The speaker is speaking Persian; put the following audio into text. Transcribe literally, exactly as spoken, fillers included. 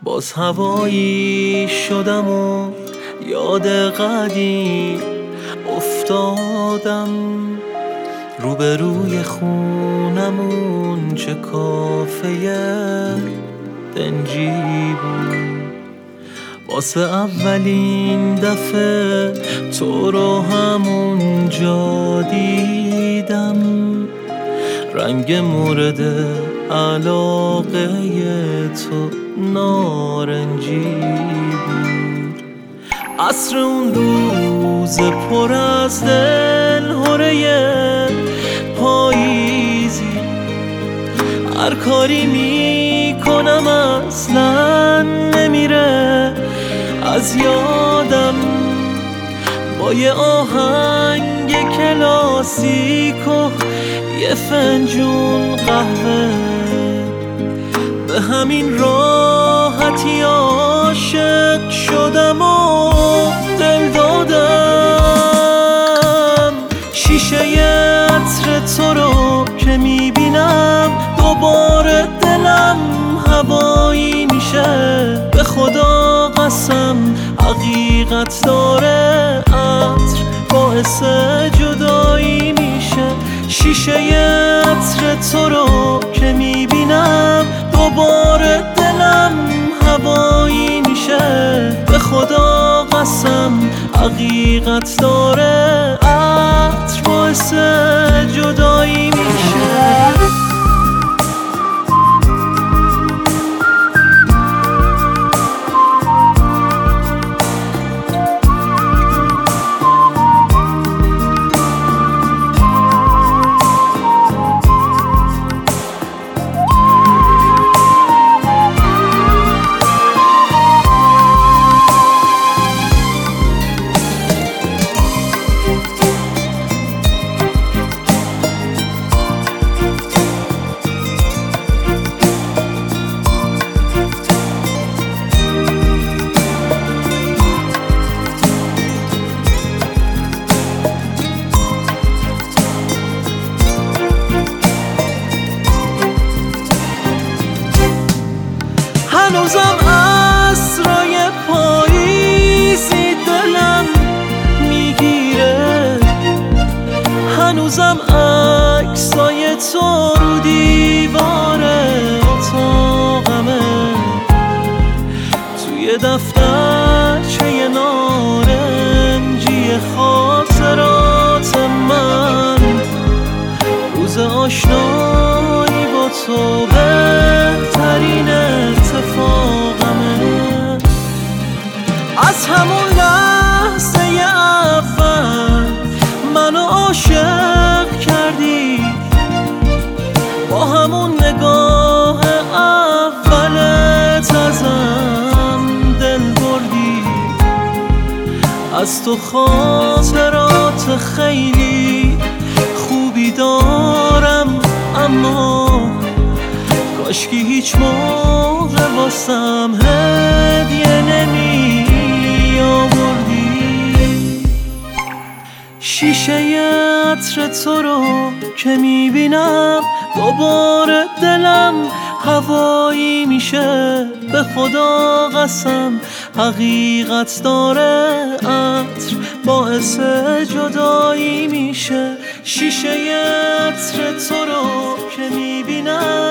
باز هوایی شدم و یاد قدیم افتادم. روبروی خونمون چه کافه دنجی بود، واسه اولین دفعه تو رو همونجا دیدم. رنگ مورد علاقه تو نارنجی بود. عصر اون روز پر از دلهره پاییزی، هر کاری میکنم اصلا نمیره از یادم. با یه آهنگ کلاسیک و یه فنجون قهوه به همین راحتی عاشق شدم و دل دادم. شیشه عطر تو رو که میبینم دوباره دلم هوایی میشه. به خدا قسم حقیقت داره عطر باعث جدایی میشه. شیشه عطر تو رو که میبینم دوباره دلم هوایی میشه. به خدا قسم حقیقت داره عطر باعث جدایی میشه. هنوزم عصرای پاییزی دلم میگیره، هنوزم عکسای تو رو دیوار اتاقمه. توی دفترچه نارنجی خاطرات من روز آشنایی با تو بهترین اتفاقمه. از همون لحظه اول منو عاشق کردی، با همون نگاه اولت ازم دل بردی. از تو خاطرات خیلی خوبی دارم، اما کاشکی هیچ موقع واسم هدیه نمی آوردی. شیشه عطر تو رو که میبینم دوباره دلم هوایی میشه. به خدا قسم حقیقت داره عطر باعث جدایی میشه. شیشه عطر تو رو که میبینم